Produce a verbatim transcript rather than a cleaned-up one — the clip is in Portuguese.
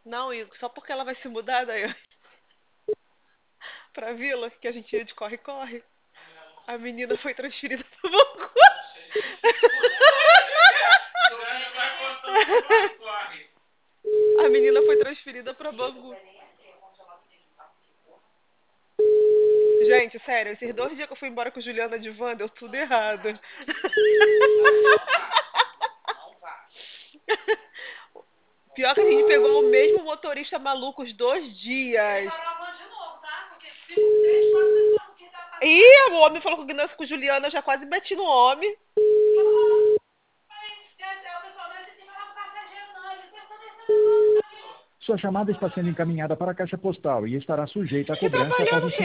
Não, e só porque ela vai se mudar daí, pra vila, que a gente ia de corre-corre, a menina foi transferida pro Bangu. A menina foi transferida pra Bangu. Gente, sério, esses dois dias que eu fui embora com Juliana de van, deu tudo errado. Pior que a gente pegou o mesmo motorista maluco os dois dias. Ih, o homem falou que o Gnança com Juliana, eu já quase meti no homem. Sua chamada está sendo encaminhada para a caixa postal e estará sujeita a Que cobrança após trabalhando o que